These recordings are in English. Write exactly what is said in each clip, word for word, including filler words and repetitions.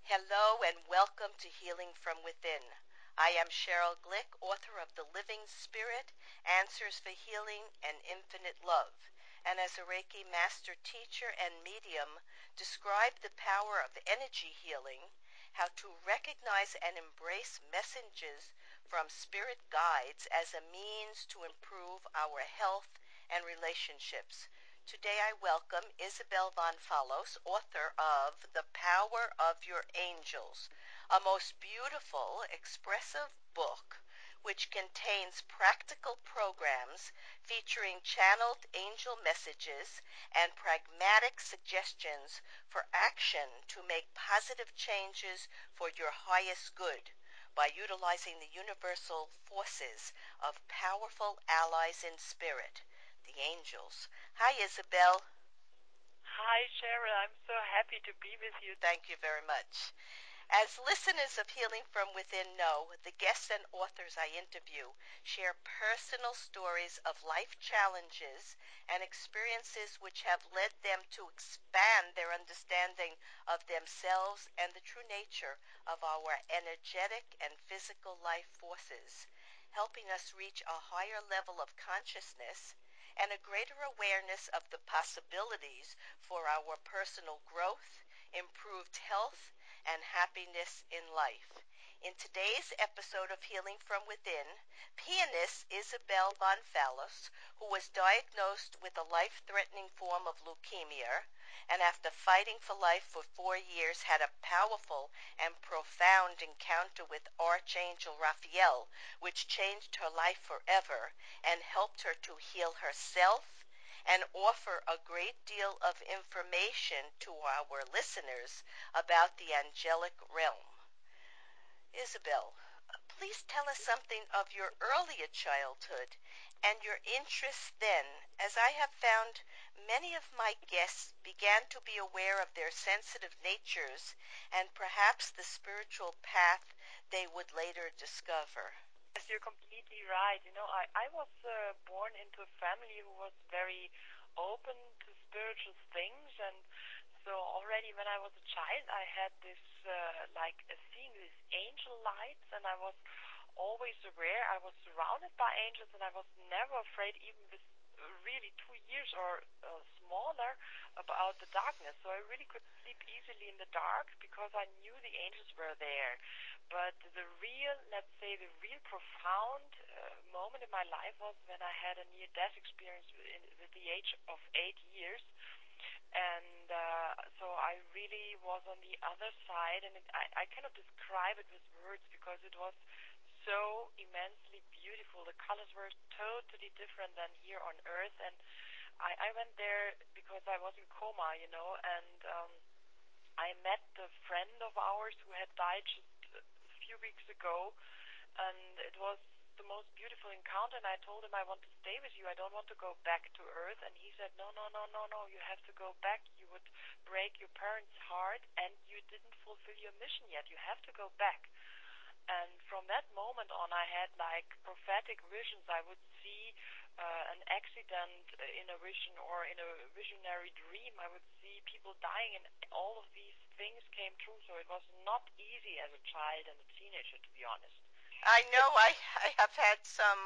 Hello and welcome to Healing from Within. I am Cheryl Glick, author of The Living Spirit, Answers for Healing and Infinite Love, and as a Reiki master teacher and medium, describe the power of energy healing, how to recognize and embrace messages from spirit guides as a means to improve our health and relationships. Today I welcome Isabel Von Fallos, author of The Power of Your Angels, a most beautiful, expressive book which contains practical programs featuring channeled angel messages and pragmatic suggestions for action to make positive changes for your highest good by utilizing the universal forces of powerful allies in spirit, the angels. Hi, Isabel. Hi, Cheryl. I'm so happy to be with you. Thank you very much. As listeners of Healing from Within know, the guests and authors I interview share personal stories of life challenges and experiences which have led them to expand their understanding of themselves and the true nature of our energetic and physical life forces, helping us reach a higher level of consciousness and a greater awareness of the possibilities for our personal growth, improved health, and happiness in life. In today's episode of Healing from Within, pianist Isabel Von Fallos, who was diagnosed with a life-threatening form of leukemia, and after fighting for life for four years had a powerful and profound encounter with Archangel Raphael, which changed her life forever and helped her to heal herself and offer a great deal of information to our listeners about the angelic realm. Isabel, please tell us something of your earlier childhood and your interests then, as I have found many of my guests began to be aware of their sensitive natures and perhaps the spiritual path they would later discover. Yes, you're completely right. You know, I, I was uh, born into a family who was very open to spiritual things, and so already when I was a child, I had this, uh, like, uh, seeing these angel lights, and I was always aware. I was surrounded by angels, and I was never afraid, even with uh, really two years or uh, smaller, about the darkness. So I really could sleep easily in the dark because I knew the angels were there. But the real, let's say, the real profound uh, moment in my life was when I had a near-death experience in, with the age of eight years. And uh, so I really was on the other side, and it, I, I cannot describe it with words because it was so immensely beautiful. The colors were totally different than here on Earth, and I, I went there because I was in coma, you know, and um, I met a friend of ours who had died just a few weeks ago, and it was the most beautiful encounter. And I told him, I want to stay with you. I don't want to go back to Earth. And he said, no, no, no, no, no. You have to go back. You would break your parents' heart, and you didn't fulfill your mission yet. You have to go back. And from that moment on, I had like prophetic visions. I would see uh, an accident in a vision or in a visionary dream. I would see people dying, and all of these things came true. So it was not easy as a child and a teenager, to be honest. I know I, I have had some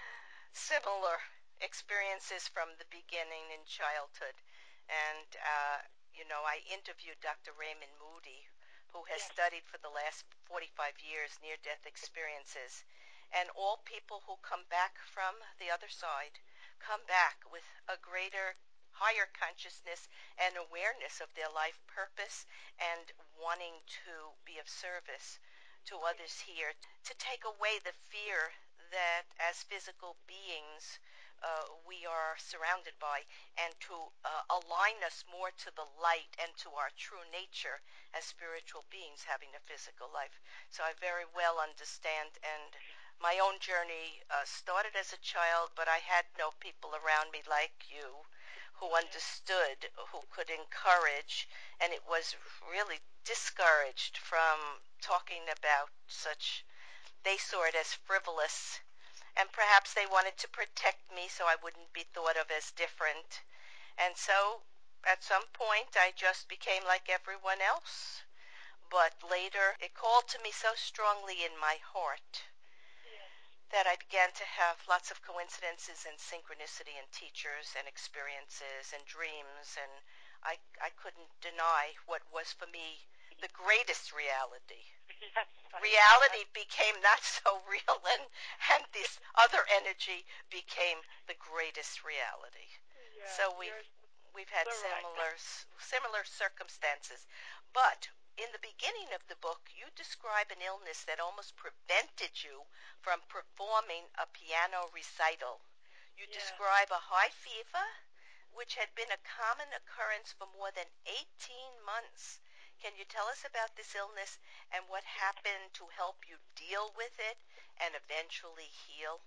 similar experiences from the beginning in childhood. And, uh, you know, I interviewed Doctor Raymond Moody, who has Yes. studied for the last forty-five years near-death experiences. And all people who come back from the other side come back with a greater, higher consciousness and awareness of their life purpose and wanting to be of service to others here, to take away the fear that as physical beings uh, we are surrounded by, and to uh, align us more to the light and to our true nature as spiritual beings having a physical life. So I very well understand, and my own journey uh, started as a child, but I had no people around me like you who understood, who could encourage, and it was really discouraged from talking about such. They saw it as frivolous, and perhaps they wanted to protect me so I wouldn't be thought of as different. And so at some point I just became like everyone else. but later it called to me so strongly in my heart Yes. that I began to have lots of coincidences and synchronicity in teachers and experiences and dreams, and I, I couldn't deny what was for me the greatest reality. Yes, I Reality became not so real, and, and this other energy became the greatest reality. Yeah, So we've you're we've had so right. similar similar circumstances, but in the beginning of the book, you describe an illness that almost prevented you from performing a piano recital. You Yeah. describe a high fever, which had been a common occurrence for more than eighteen months. Can you tell us about this illness and what happened to help you deal with it and eventually heal?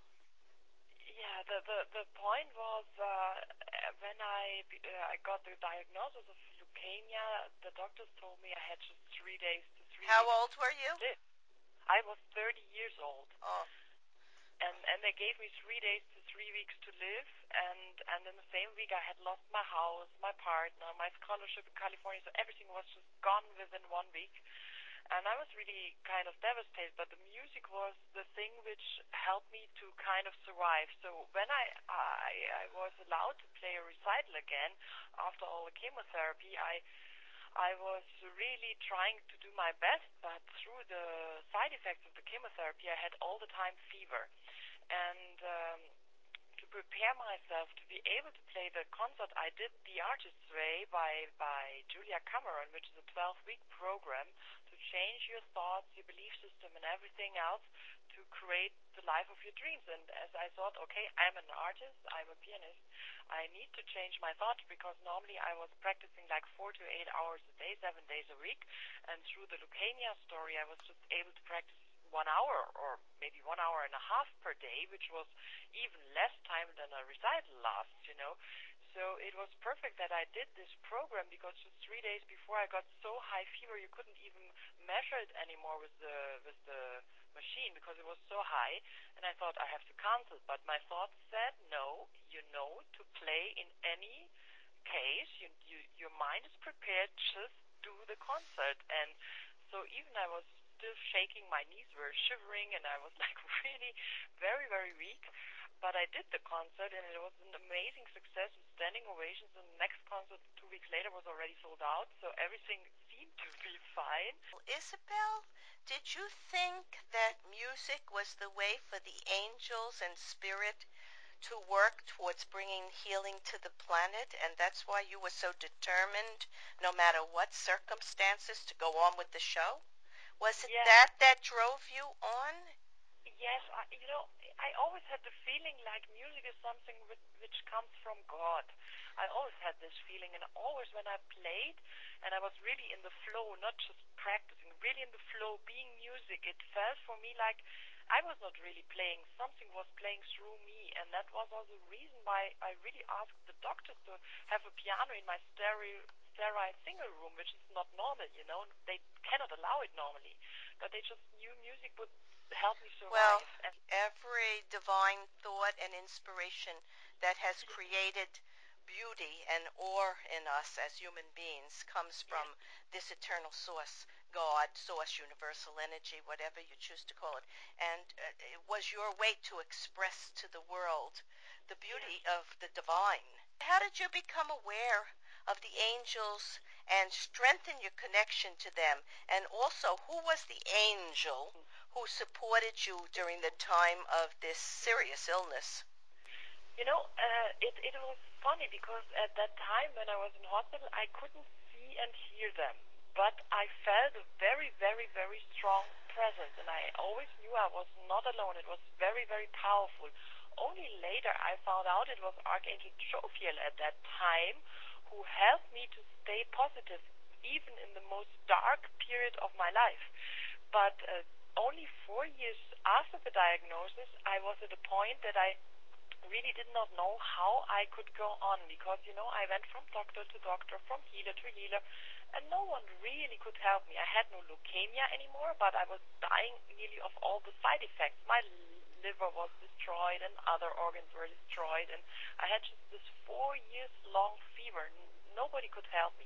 Yeah, the, the, the point was uh, when I uh, I got the diagnosis of leukemia, the doctors told me I had just three days to three How weeks old were you? to live. I was thirty years old, Oh, and and they gave me three days to three weeks to live, and and in the same week I had lost my house, my partner, my scholarship in California, so everything was just gone within one week. And I was really kind of devastated, but the music was the thing which helped me to kind of survive. So when I, I, I was allowed to play a recital again after all the chemotherapy, I, I was really trying to do my best, but through the side effects of the chemotherapy, I had all the time fever. And um, to prepare myself to be able to play the concert, I did The Artist's Way by, by Julia Cameron, which is a twelve-week program to change your thoughts, your belief system, and everything else to create the life of your dreams. And as I thought, okay, I'm an artist, I'm a pianist, I need to change my thoughts because normally I was practicing like four to eight hours a day, seven days a week. And through the leukemia story, I was just able to practice one hour or maybe one hour and a half per day, which was even less time than a recital lasts, you know. So it was perfect that I did this program because just three days before I got so high fever you couldn't even measure it anymore with the with the machine because it was so high. And I thought I have to cancel, but my thoughts said no. You know, to play in any case, you, you your mind is prepared. Just do the concert. And so even I was still shaking, my knees were shivering, and I was like really very very weak. But I did the concert, and it was an amazing success with standing ovations. And the next concert, two weeks later, was already sold out, so everything seemed to be fine. Isabel, did you think that music was the way for the angels and spirit to work towards bringing healing to the planet, and that's why you were so determined, no matter what circumstances, to go on with the show? Was it Yeah. that that drove you on? Yes, I, you know, I always had the feeling like music is something which, which comes from God. I always had this feeling, and always when I played, and I was really in the flow, not just practicing, really in the flow, being music, it felt for me like I was not really playing. Something was playing through me, and that was also the reason why I really asked the doctors to have a piano in my sterile, sterile single room, which is not normal, you know. They cannot allow it normally, but they just knew music would help me Well, survive. And every divine thought and inspiration that has created beauty and awe in us as human beings comes yes, from this eternal source, God, source, universal energy, whatever you choose to call it. And uh, it was your way to express to the world the yes. beauty of the divine. How did you become aware of the angels and strengthen your connection to them? And also, who was the angel who supported you during the time of this serious illness? You know, uh, it it was funny because at that time when I was in hospital, I couldn't see and hear them, but I felt a very, very, very strong presence, and I always knew I was not alone. It was very, very powerful. Only later I found out it was Archangel Jophiel at that time who helped me to stay positive, even in the most dark period of my life. But uh, only four years after the diagnosis, I was at a point that I really did not know how I could go on because, you know, I went from doctor to doctor, from healer to healer, and no one really could help me. I had no leukemia anymore, but I was dying nearly of all the side effects. My liver was destroyed and other organs were destroyed, and I had just this four years long fever. Nobody could help me.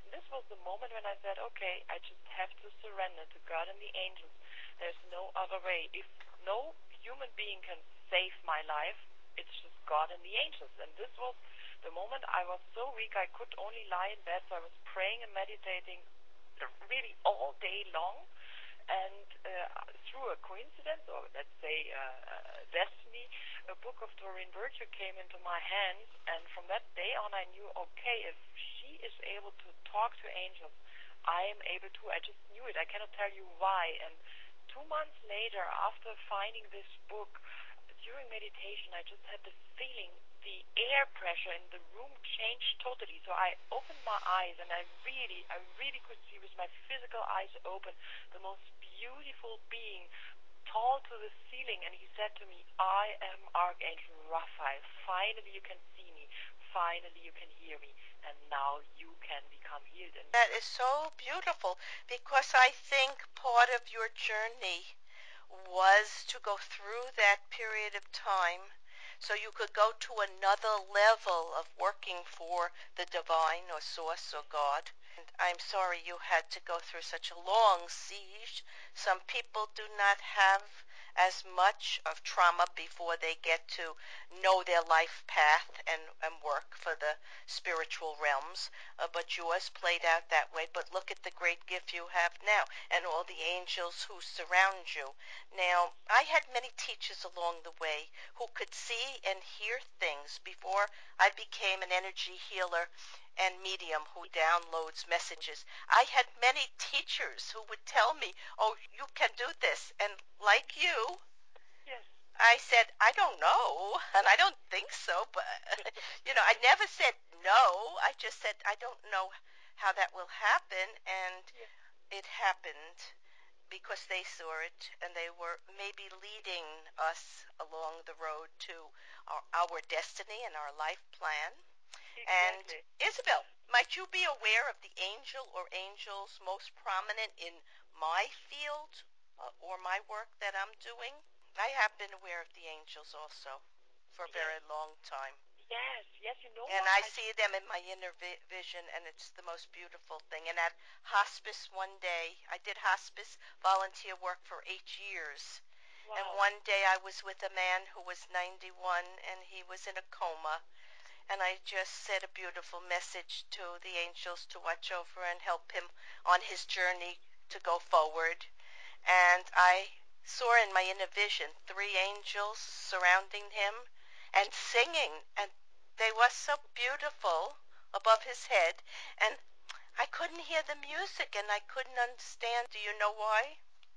this was the moment when I said, okay, I just have to surrender to God and the angels. There's no other way. If no human being can save my life, it's just God and the angels. And this was the moment I was so weak I could only lie in bed. So I was praying and meditating really all day long. And uh, through a coincidence, or let's say uh, uh, destiny, a book of Doreen Virtue came into my hands, and from that day on I knew, okay, if she is able to talk to angels, I am able to. I just knew it. I cannot tell you why. And two months later, after finding this book, during meditation, I just had the feeling the air pressure in the room changed totally. So I opened my eyes, and I really, I really could see with my physical eyes open the most beautiful being, tall to the ceiling. And he said to me, I am Archangel Raphael. Finally you can see me. Finally you can hear me. And now you can become healed. And that is so beautiful, because I think part of your journey was to go through that period of time so you could go to another level of working for the divine or source or God. And I'm sorry you had to go through such a long siege. Some people do not have as much of trauma before they get to know their life path and, and work for the spiritual realms, uh, but yours played out that way. But look at the great gift you have now and all the angels who surround you. Now, I had many teachers along the way who could see and hear things before I became an energy healer and medium who downloads messages. I had many teachers who would tell me, oh, you can do this. And like you, yes, I said, I don't know, and I don't think so, but, you know, I never said no. I just said, I don't know how that will happen, and yes, it happened because they saw it, and they were maybe leading us along the road to our, our destiny and our life plan. And exactly. Isabel, might you be aware of the angel or angels most prominent in my field uh, or my work that I'm doing? I have been aware of the angels also for a Yes, very long time. yes, yes. You know And what? I I see them in my inner vi- vision, and it's the most beautiful thing. And at hospice one day, I did hospice volunteer work for eight years. And wow. one day I was with a man who was ninety-one, and he was in a coma. And I just said a beautiful message to the angels to watch over and help him on his journey to go forward. And I saw in my inner vision three angels surrounding him and singing, and they were so beautiful above his head, and I couldn't hear the music and I couldn't understand. Do you know why?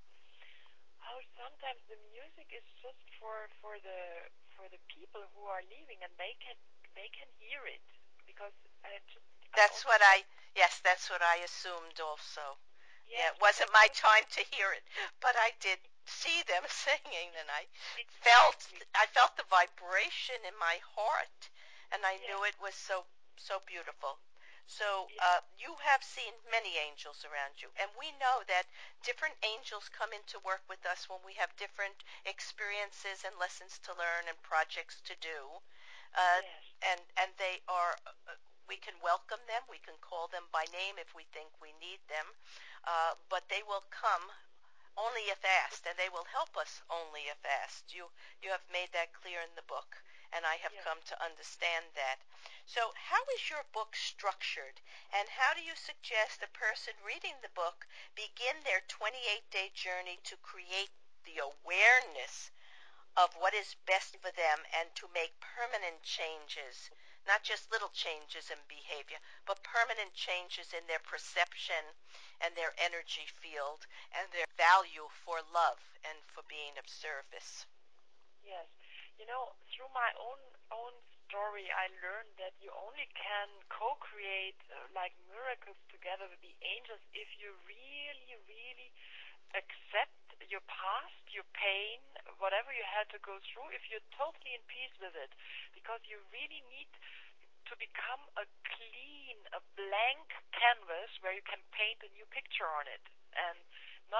How sometimes the music is just for for the for the people who are leaving, and they can they can hear it because I just I That's also what got I, yes, that's what I assumed also. Yeah, yes it because wasn't my some time to hear it, but I did see them singing, and I felt, exactly I felt the vibration in my heart, and I yes knew it was so, so beautiful. So, yes uh, you have seen many angels around you, and we know that different angels come in to work with us when we have different experiences and lessons to learn and projects to do. Uh, yes and, and they are, uh, we can welcome them, we can call them by name if we think we need them, uh, but they will come only if asked, and they will help us only if asked. You you have made that clear in the book, and I have yes. come to understand that. So, how is your book structured, and how do you suggest a person reading the book begin their twenty-eight day journey to create the awareness of what is best for them and to make permanent changes, not just little changes in behavior, but permanent changes in their perception and their energy field and their value for love and for being of service? Yes. You know, through my own own story, I learned that you only can co-create uh, like miracles together with the angels if you really, really accept your past, your pain, whatever you had to go through, if you're totally in peace with it, because you really need to become a clean, a blank canvas where you can paint a new picture on it. And not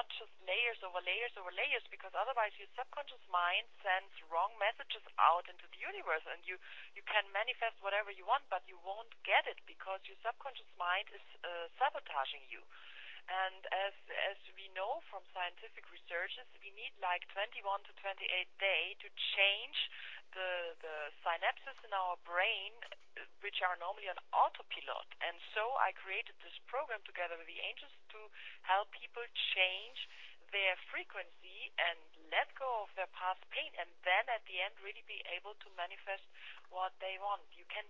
not just layers over layers over layers, because otherwise your subconscious mind sends wrong messages out into the universe, and you, you can manifest whatever you want, but you won't get it because your subconscious mind is uh, sabotaging you. And as as we know from scientific researches, we need like twenty-one to twenty-eight days to change the the synapses in our brain, which are normally on autopilot. And so I created this program together with the angels to help people change their frequency and let go of their past pain, and then at the end really be able to manifest what they want. You can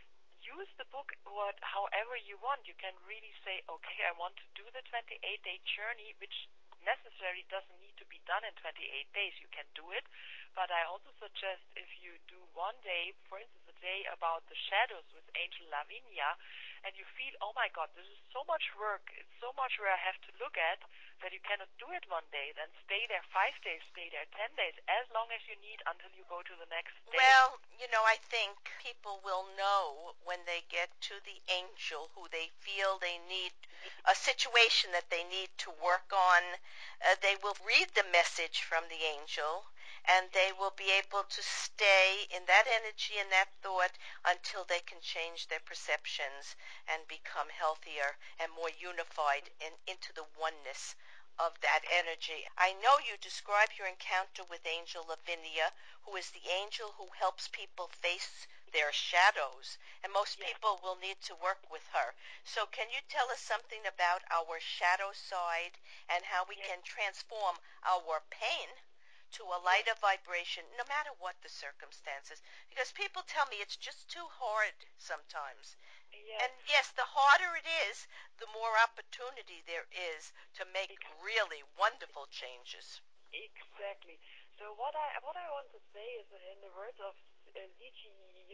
use the book what however you want. You can really say, okay, I want to do the twenty-eight day journey, which necessarily doesn't need to be done in twenty-eight days. You can do it, but I also suggest if you do one day, for instance, a day about the shadows with Angel Lavinia, and you feel, oh my God, this is so much work, it's so much where I have to look at, that you cannot do it one day, then stay there five days, stay there ten days, as long as you need until you go to the next day. Well, you know, I think people will know when they get to the angel who they feel they need a situation that they need to work on. Uh, they will read the message from the angel, and they will be able to stay in that energy and that thought until they can change their perceptions and become healthier and more unified in, into the oneness of that energy. I know you describe your encounter with Angel Lavinia, who is the angel who helps people face their shadows, and most Yeah. people will need to work with her. So can you tell us something about our shadow side and how we Yeah. can transform our pain to a lighter vibration, no matter what the circumstances? Because people tell me it's just too hard sometimes. Yes. And yes, the harder it is, the more opportunity there is to make Exactly. really wonderful changes. Exactly. So what I what I want to say is, in the words of uh, Li Ji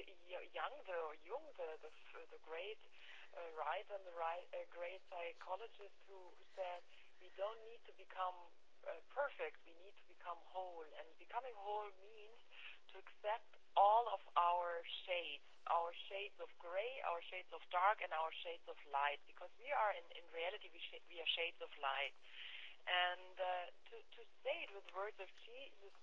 Yang, the or Jung, the the, the great uh, writer and the right, uh, great psychologist, who, who said we don't need to become uh, perfect, we need to become whole, and becoming whole means to accept all of our shades, our shades of gray, our shades of dark, and our shades of light, because we are in in reality we sh- we are shades of light. And uh, to, to say it with words of Jesus,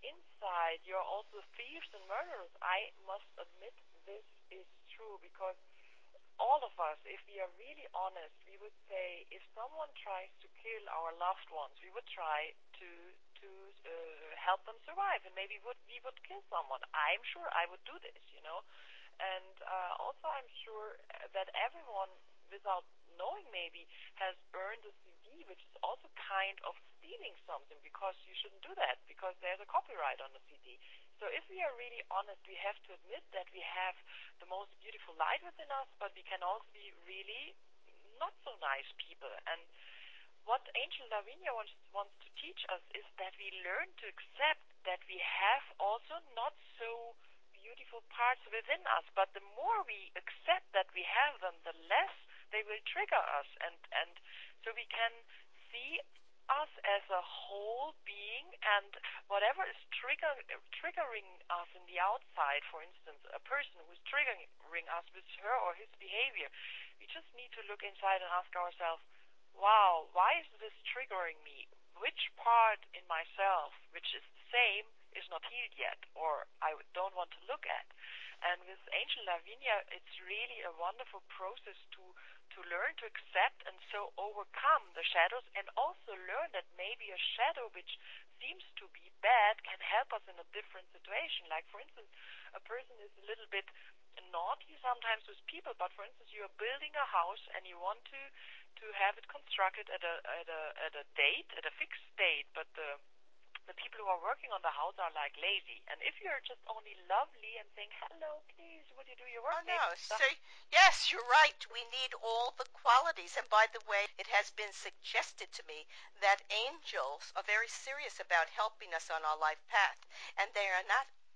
inside you're also thieves and murderers. I must admit this is true, because all of us, if we are really honest, we would say if someone tries to kill our loved ones, we would try to to uh, help them survive, and maybe would we would kill someone. I'm sure I would do this, you know. And uh, also I'm sure that everyone, without knowing maybe, has earned a C D, which is also kind of stealing something, because you shouldn't do that, because there's a copyright on the C D. So if we are really honest, we have to admit that we have the most beautiful light within us, but we can also be really not so nice people. And what Angel Lavinia wants, wants to teach us is that we learn to accept that we have also not so beautiful parts within us, but the more we accept that we have them, the less they will trigger us, and, and so we can see us as a whole being, and whatever is trigger, triggering us in the outside, for instance, a person who's triggering us with her or his behavior, we just need to look inside and ask ourselves, wow, why is this triggering me? Which part in myself, which is the same, is not healed yet, or I don't want to look at? And with Angel Lavinia, it's really a wonderful process to to learn to accept and so overcome the shadows, and also learn that maybe a shadow which seems to be bad can help us in a different situation. Like, for instance, a person is a little bit naughty sometimes with people, but for instance, you are building a house and you want to to have it constructed at a at a at a date, at a fixed date, but the the people who are working on the house are like lazy. And if you're just only lovely and saying, hello, please, would you do your work? Oh, no. So, yes, you're right. We need all the qualities. And by the way, it has been suggested to me that angels are very serious about helping us on our life path. And they are not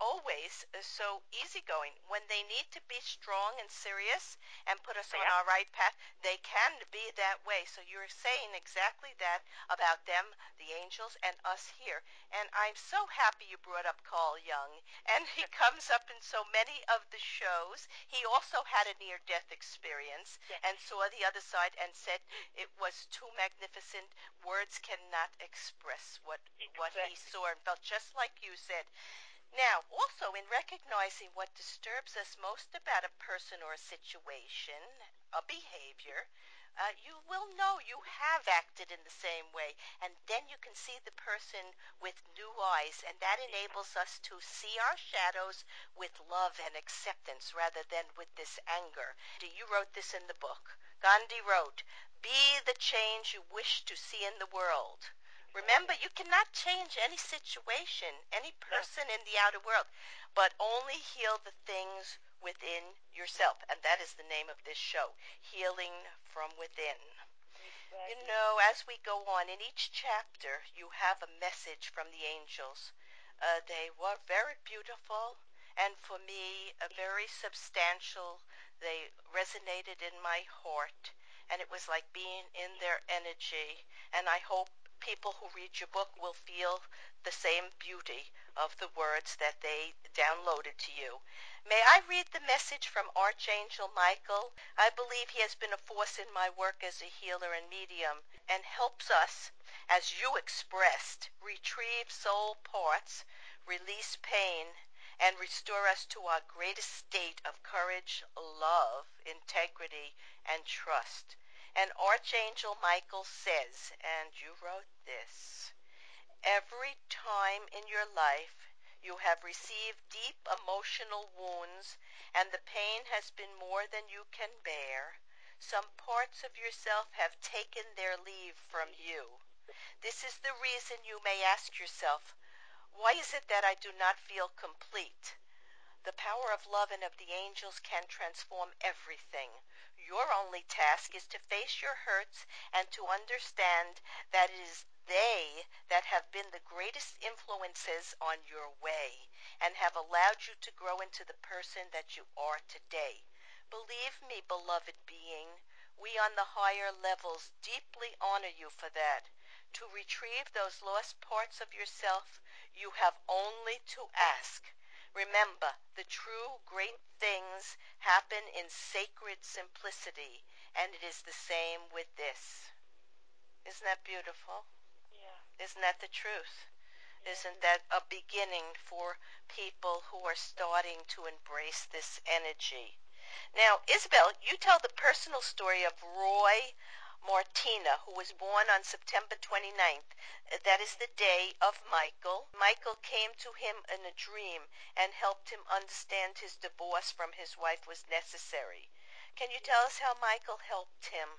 always uh, so easygoing. When they need to be strong and serious and put us on Yeah. our right path, they can be that way. So you're saying exactly that about them, the angels, and us here. And I'm so happy you brought up Carl Jung. And he comes up in so many of the shows. He also had a near-death experience Yes. and saw the other side and said it was too magnificent. Words cannot express what, Exactly. what he saw and felt, just like you said. Now, also in recognizing what disturbs us most about a person or a situation, a behavior, uh, you will know you have acted in the same way, and then you can see the person with new eyes, and that enables us to see our shadows with love and acceptance rather than with this anger. You wrote this in the book. Gandhi wrote, "Be the change you wish to see in the world." Remember, you cannot change any situation, any person in the outer world, but only heal the things within yourself. And that is the name of this show, Healing from Within. Exactly. You know, as we go on, in each chapter, you have a message from the angels. Uh, they were very beautiful, and for me, uh, very substantial. They resonated in my heart, and it was like being in their energy. And I hope people who read your book will feel the same beauty of the words that they downloaded to you. May I read the message from Archangel Michael? I believe he has been a force in my work as a healer and medium, and helps us, as you expressed, retrieve soul parts, release pain, and restore us to our greatest state of courage, love, integrity, and trust. And Archangel Michael says, and you wrote this, "Every time in your life you have received deep emotional wounds and the pain has been more than you can bear, some parts of yourself have taken their leave from you. This is the reason you may ask yourself, why is it that I do not feel complete? The power of love and of the angels can transform everything. Your only task is to face your hurts and to understand that it is they that have been the greatest influences on your way and have allowed you to grow into the person that you are today. Believe me, beloved being, we on the higher levels deeply honor you for that. To retrieve those lost parts of yourself, you have only to ask. Remember, the true great things happen in sacred simplicity, and it is the same with this." Isn't that beautiful? Yeah. Isn't that the truth? Yeah. Isn't that a beginning for people who are starting to embrace this energy? Now, Isabel, you tell the personal story of Roy Martina, who was born on September twenty-ninth. That is the day of Michael. Michael came to him in a dream and helped him understand his divorce from his wife was necessary. Can you tell us how Michael helped him?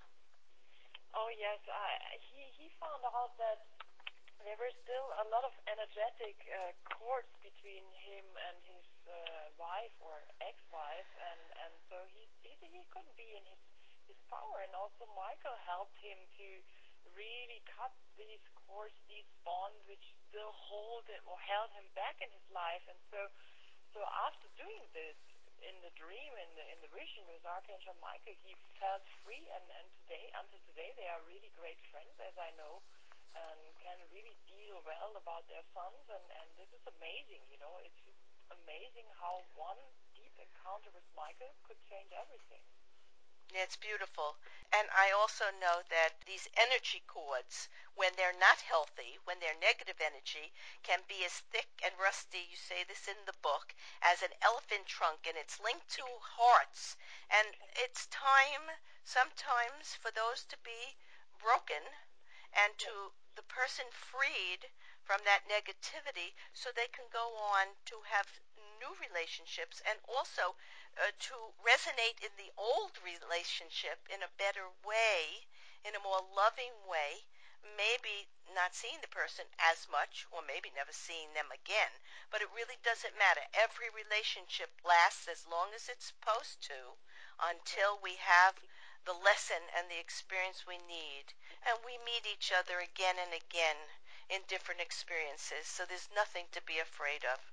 Oh yes, I, he he found out that there were still a lot of energetic uh, cords between him and his uh, wife or ex-wife, and and so he, he he couldn't be in his his power. And also Michael helped him to really cut these cords, these bonds, which still hold him or held him back in his life. And so so after doing this in the dream, in the in the vision with Archangel Michael, he felt free, and and today until today they are really great friends, as I know, and can really deal well about their sons. And, and this is amazing, you know. It's just amazing how one deep encounter with Michael could change everything. It's beautiful. And I also know that these energy cords, when they're not healthy, when they're negative energy, can be as thick and rusty, you say this in the book, as an elephant trunk, and it's linked to hearts. And it's time sometimes for those to be broken and to the person freed from that negativity so they can go on to have new relationships and also uh, to resonate in the old relationship in a better way, in a more loving way, maybe not seeing the person as much or maybe never seeing them again, but it really doesn't matter. Every relationship lasts as long as it's supposed to until we have the lesson and the experience we need, and we meet each other again and again in different experiences, so there's nothing to be afraid of.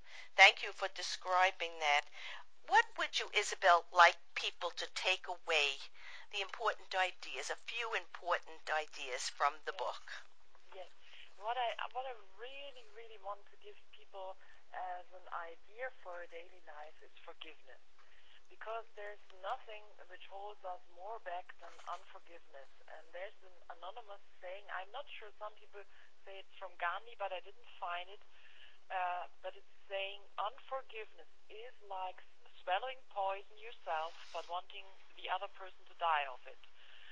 Thank you for describing that. What would you, Isabel, like people to take away the important ideas, a few important ideas from the Yes, book? yes. What I what I really really want to give people as an idea for a daily life is forgiveness, because there's nothing which holds us more back than unforgiveness. And there's an anonymous saying. I'm not sure. Some people say it's from Gandhi, but I didn't find it. Uh, but it's saying unforgiveness is like swallowing poison yourself, but wanting the other person to die of it.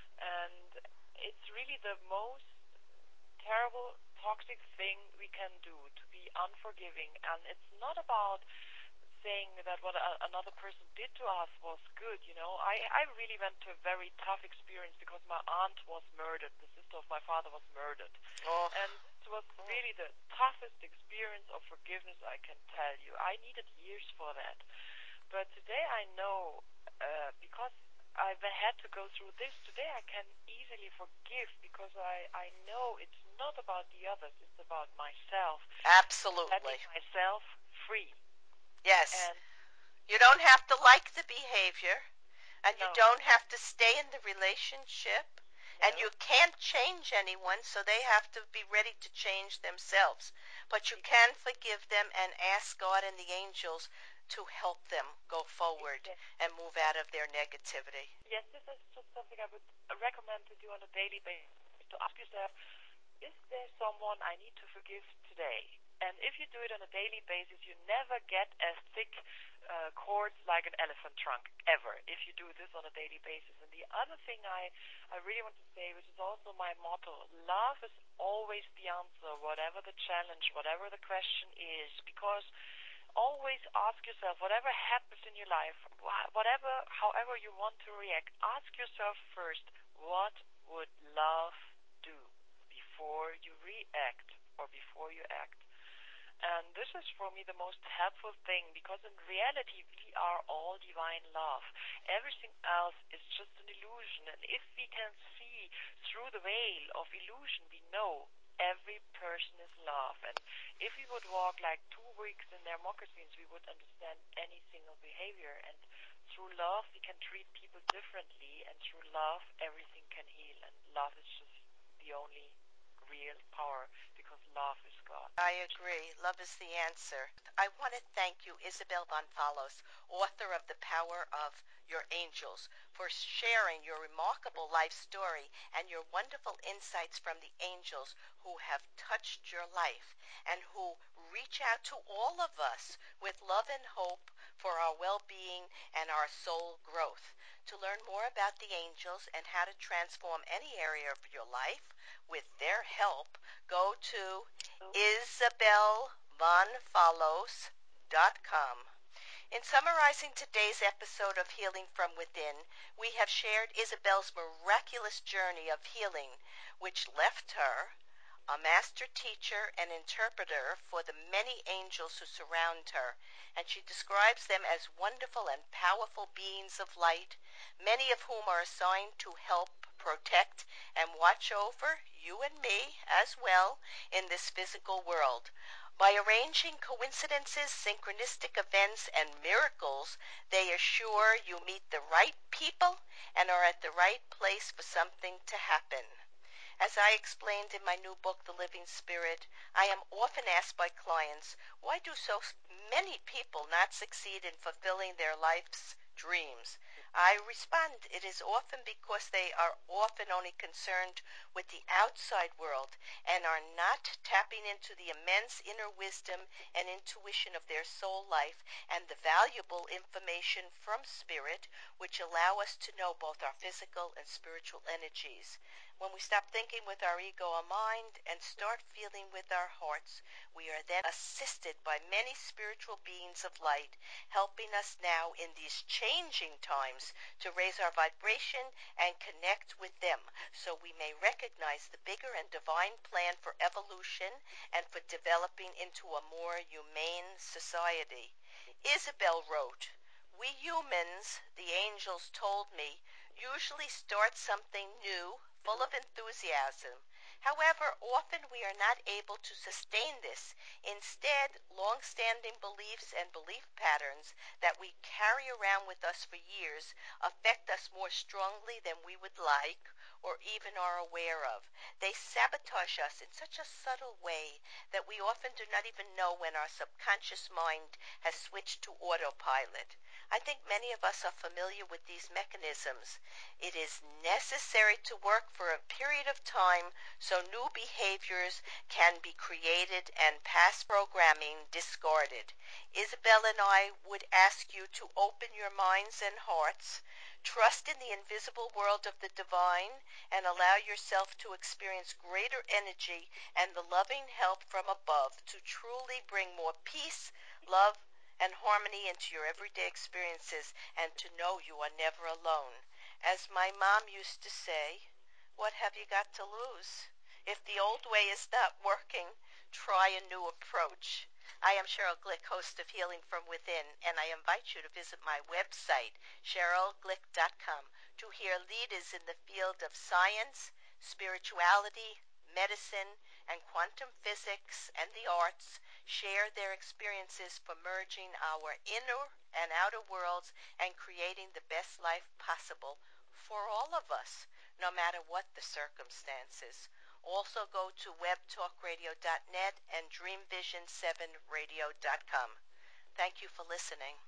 And it's really the most terrible, toxic thing we can do, to be unforgiving. And it's not about saying that what a, another person did to us was good. You know, I I really went to a very tough experience because my aunt was murdered. The sister of my father was murdered, Oh, and this was really the toughest experience of forgiveness I can tell you. I needed years for that. But today I know, uh, because I've had to go through this, today I can easily forgive, because I, I know it's not about the others, it's about myself, absolutely. setting myself free. Yes. And You don't have to like the behavior, and you no, don't have to stay in the relationship, and no, you can't change anyone, so they have to be ready to change themselves. But you can forgive them and ask God and the angels to help them go forward yes, and move out of their negativity. yes, this is just something I would recommend to do on a daily basis, to ask yourself, is there someone I need to forgive today? And if you do it on a daily basis, you never get as thick uh, cords like an elephant trunk, ever, if you do this on a daily basis. And the other thing I, I really want to say, which is also my motto, love is always the answer, whatever the challenge, whatever the question is, because always ask yourself, whatever happens in your life, whatever, however you want to react, ask yourself first, what would love do before you react or before you act? And this is for me the most helpful thing, because in reality we are all divine love. Everything else is just an illusion. And if we can see through the veil of illusion, we know every person is love. And if we would walk like two weeks in their moccasins, we would understand any single behavior. And through love, we can treat people differently. And through love, everything can heal. And love is just the only real power, because love is God. I agree. Love is the answer. I want to thank you, Isabel von Fallos, author of The Power of Your Angels, for sharing your remarkable life story and your wonderful insights from the angels who have touched your life and who reach out to all of us with love and hope for our well-being and our soul growth. To learn more about the angels and how to transform any area of your life with their help, go to So, isabel von fallos dot com. In summarizing today's episode of Healing from Within, we have shared Isabel's miraculous journey of healing, which left her a master teacher and interpreter for the many angels who surround her, and she describes them as wonderful and powerful beings of light, many of whom are assigned to help protect and watch over you and me as well in this physical world. By arranging coincidences, synchronistic events, and miracles, they assure you meet the right people and are at the right place for something to happen. As I explained in my new book, The Living Spirit, I am often asked by clients, why do so many people not succeed in fulfilling their life's dreams? I respond, it is often because they are often only concerned with the outside world and are not tapping into the immense inner wisdom and intuition of their soul life and the valuable information from spirit, which allow us to know both our physical and spiritual energies. When we stop thinking with our ego or mind and start feeling with our hearts, we are then assisted by many spiritual beings of light, helping us now in these changing times to raise our vibration and connect with them, so we may recognize the bigger and divine plan for evolution and for developing into a more humane society. Isabel wrote, "We humans, the angels told me, usually start something new, full of enthusiasm, However, often we are not able to sustain this. Instead, long-standing beliefs and belief patterns that we carry around with us for years affect us more strongly than we would like or even are aware of. They sabotage us in such a subtle way that we often do not even know when our subconscious mind has switched to autopilot. I think many of us are familiar with these mechanisms. It is necessary to work for a period of time so new behaviors can be created and past programming discarded. Isabel and I would ask you to open your minds and hearts, trust in the invisible world of the divine, and allow yourself to experience greater energy and the loving help from above to truly bring more peace, love, and harmony into your everyday experiences, and to know you are never alone. As my mom used to say, what have you got to lose? If the old way is not working, try a new approach. I am Cheryl Glick, host of Healing from Within, and I invite you to visit my website, cheryl glick dot com, to hear leaders in the field of science, spirituality, medicine, and quantum physics and the arts share their experiences for merging our inner and outer worlds and creating the best life possible for all of us, no matter what the circumstances. Also go to web talk radio dot net and dream vision seven radio dot com. Thank you for listening.